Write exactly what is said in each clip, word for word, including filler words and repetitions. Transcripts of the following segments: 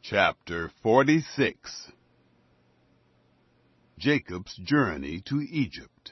Chapter forty-six. Jacob's Journey to Egypt.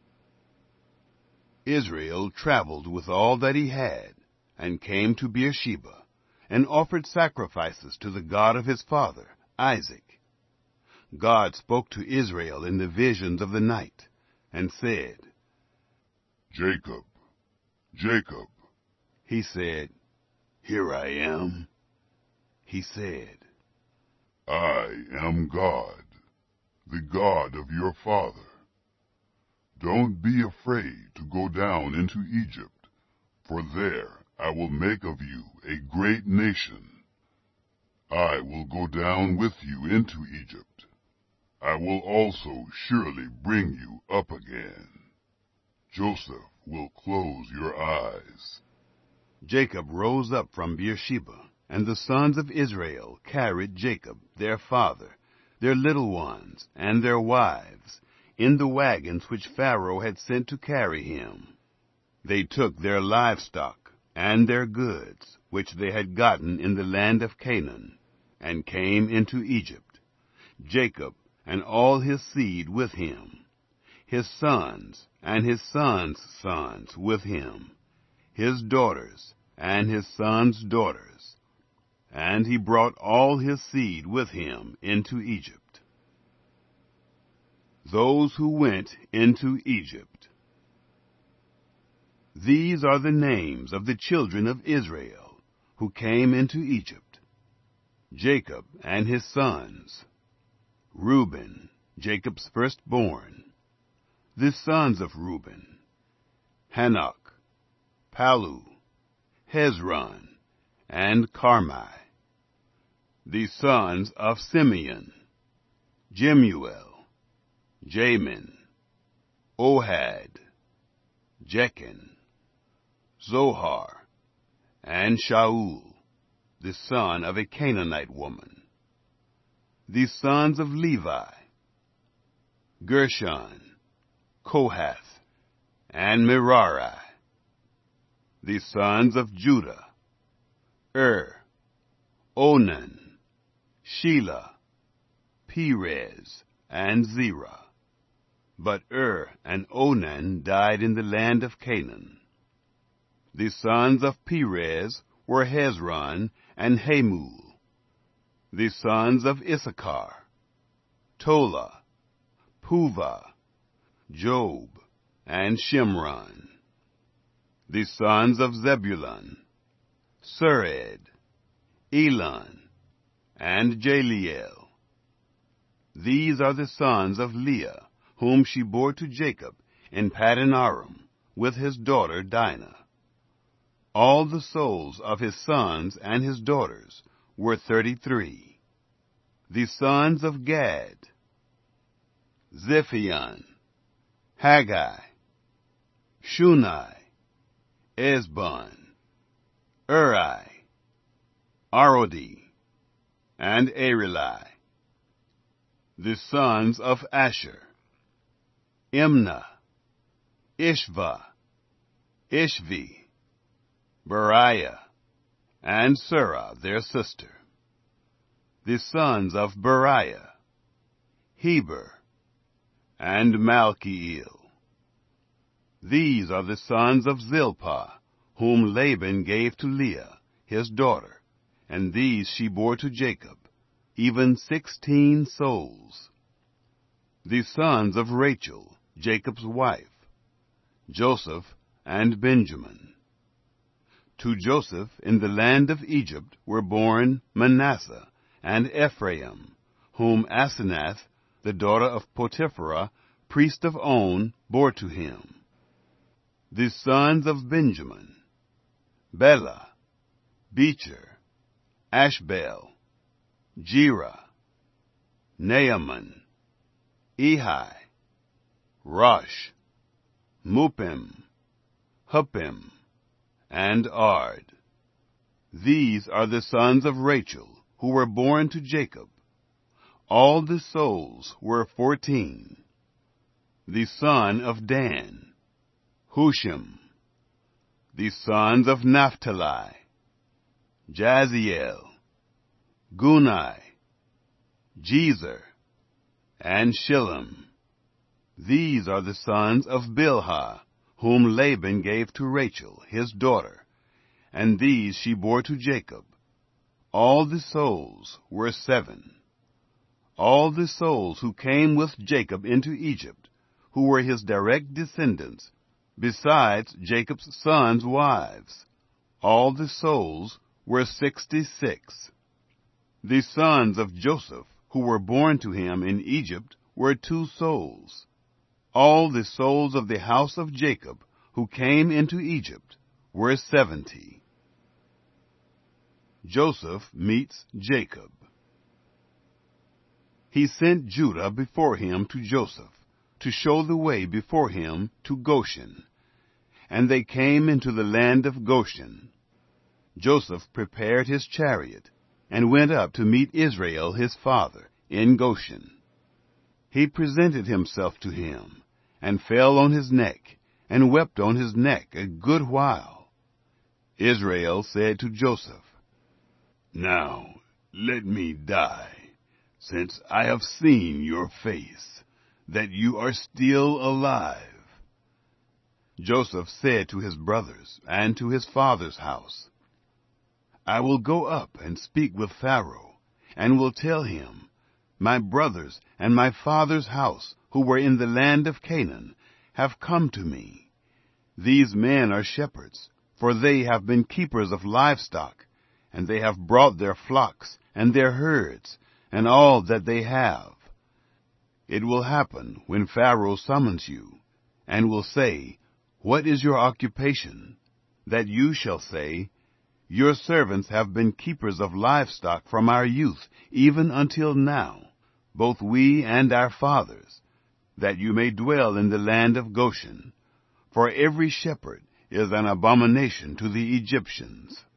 Israel traveled with all that he had, and came to Beersheba, and offered sacrifices to the God of his father, Isaac. God spoke to Israel in the visions of the night, and said, Jacob, Jacob. He said, Here I am. He said, I am God, the God of your father. Don't be afraid to go down into Egypt, for there I will make of you a great nation. I will go down with you into Egypt. I will also surely bring you up again. Joseph will close your eyes. Jacob rose up from Beersheba, and the sons of Israel carried Jacob, their father, their little ones, and their wives, in the wagons which Pharaoh had sent to carry him. They took their livestock and their goods, which they had gotten in the land of Canaan, and came into Egypt, Jacob and all his seed with him, his sons and his sons' sons with him, his daughters and his sons' daughters. And he brought all his seed with him into Egypt. Those who went into Egypt. These are the names of the children of Israel who came into Egypt. Jacob and his sons. Reuben, Jacob's firstborn. The sons of Reuben: Hanok, Palu, Hezron, and Carmi. The sons of Simeon: Jemuel, Jamin, Ohad, Jechan, Zohar, and Shaul, the son of a Canaanite woman. The sons of Levi: Gershon, Kohath, and Merari. The sons of Judah: Er, Onan, Shelah, Perez, and Zerah. But Er and Onan died in the land of Canaan. The sons of Perez were Hezron and Hamul. The sons of Issachar: Tola, Puvah, Job, and Shimron. The sons of Zebulun: Sered, Elon, and Jaliel. These are the sons of Leah, whom she bore to Jacob in Paddan Aram, with his daughter Dinah. All the souls of his sons and his daughters were thirty-three. The sons of Gad: Ziphion, Haggai, Shunai, Esbon, Uri, Arodi, and Areli. The sons of Asher: Imnah, Ishva, Ishvi, Beriah, and Serah their sister. The sons of Beriah: Heber, and Malchiel. These are the sons of Zilpah, whom Laban gave to Leah, his daughter, and these she bore to Jacob, even sixteen souls. The sons of Rachel, Jacob's wife: Joseph and Benjamin. To Joseph in the land of Egypt were born Manasseh and Ephraim, whom Asenath, the daughter of Potipherah, priest of On, bore to him. The sons of Benjamin: Bela, Becher, Ashbel, Jerah, Naaman, Ehi, Rosh, Mupim, Huppim, and Ard. These are the sons of Rachel, who were born to Jacob. All the souls were fourteen. The son of Dan: Hushim. The sons of Naphtali: Jaziel, Guni, Jezer, and Shillem. These are the sons of Bilhah, whom Laban gave to Rachel, his daughter, and these she bore to Jacob. All the souls were seven. All the souls who came with Jacob into Egypt, who were his direct descendants, besides Jacob's sons' wives, all the souls were sixty-six. The sons of Joseph, who were born to him in Egypt, were two souls. All the souls of the house of Jacob, who came into Egypt, were seventy. Joseph meets Jacob. He sent Judah before him to Joseph, to show the way before him to Goshen. And they came into the land of Goshen. Joseph prepared his chariot, and went up to meet Israel his father in Goshen. He presented himself to him, and fell on his neck, and wept on his neck a good while. Israel said to Joseph, "Now let me die, since I have seen your face, that you are still alive." Joseph said to his brothers and to his father's house, "I will go up and speak with Pharaoh, and will tell him, My brothers and my father's house, who were in the land of Canaan, have come to me. These men are shepherds, for they have been keepers of livestock, and they have brought their flocks and their herds, and all that they have. It will happen when Pharaoh summons you, and will say, What is your occupation? That you shall say, Your servants have been keepers of livestock from our youth, even until now, both we and our fathers, that you may dwell in the land of Goshen. For every shepherd is an abomination to the Egyptians."